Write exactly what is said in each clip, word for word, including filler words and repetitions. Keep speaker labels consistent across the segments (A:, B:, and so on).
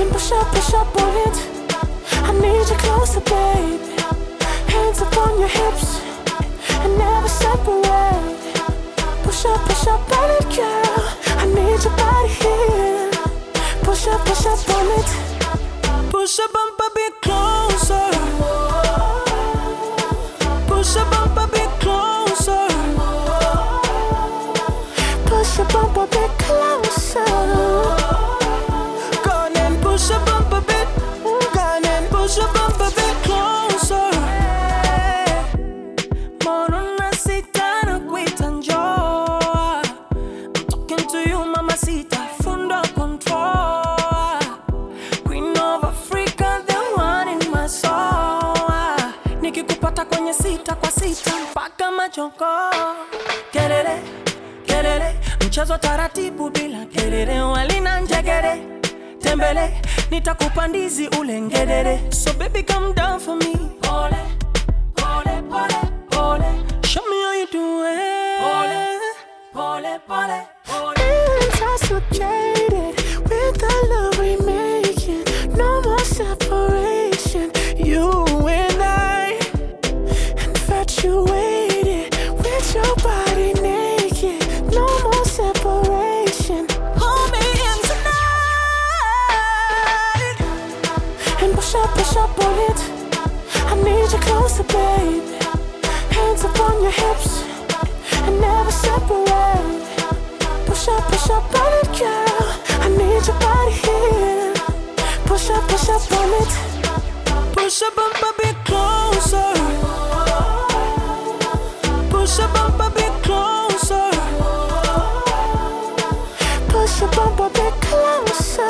A: push up, push up on it. I need you closer, baby. Hands up on your hips and never separate. Push up, push up on it, girl. I need your body here. Push up, push up on it. Push up, bump a bit closer. Push up, bump a bit closer. Push up, bump a bit closer. Go on and push up, bump a bit. Go on and push up, bump a bit closer. Morona sita quita njoo. I'm talking to you, mamacita, fundo control. Queen of Africa, the one in my soul. Nikikupata kwenye sita kwa sita mpaka machoko. Kelele, kelele, mchezo taratibu bila kelele. Walina njegere, tembele, nitakupa ndizi ule ngedere. So baby come down for me. Pole, pole, pole, pole. Show me how you do it. Pole, pole, pole, pole. Intoxicated with the love we making. No more separation. You and I, infatuated with your body naked. No more separation. Hold me in tonight and push up, push up on it. I need you closer, baby. Hands up on your hips and never separate. Push up, push up on it, girl. I need your body here. Push up, push up on it. Push up, bump a bit closer. Push up, bump a bit closer. Push up, bump a bit closer.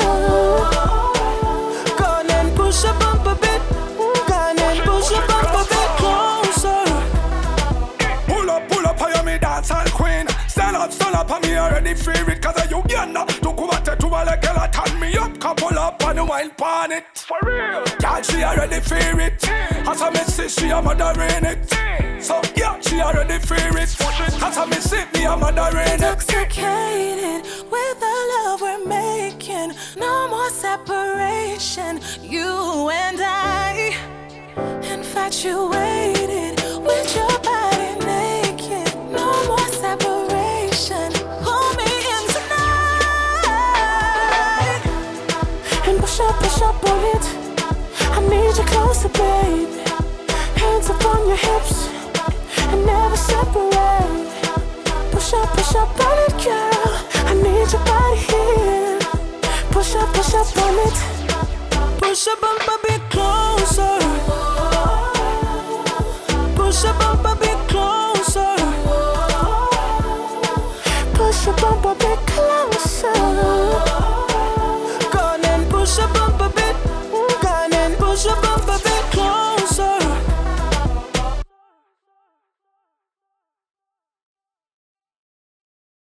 A: Go on and push up, bump a bit. Go on and push up, bump a bit closer.
B: Pull up, pull up, I am a dancehall queen. Stand up, stand up, I'm already feel it. Cause I Uganda, to come at to a like girl, turn me up, couple up and a wine pan it. For real, yeah, she already feel it. As I miss it, she a mothering it. So yeah, she already feel it. As I miss it, me a mothering it.
A: Intoxicated with the love we're making. No more separation. You and I, infatuated with your body naked. No more separation. Hold me in tonight and push up, push up on it. I need you closer, baby. Hands up on your hips and never separate. Push up, push up on it, girl. I need your body here. Push up, push up on it. Push up, bump a bit closer. Push up, bump a bit closer. Push up, bump a bit closer.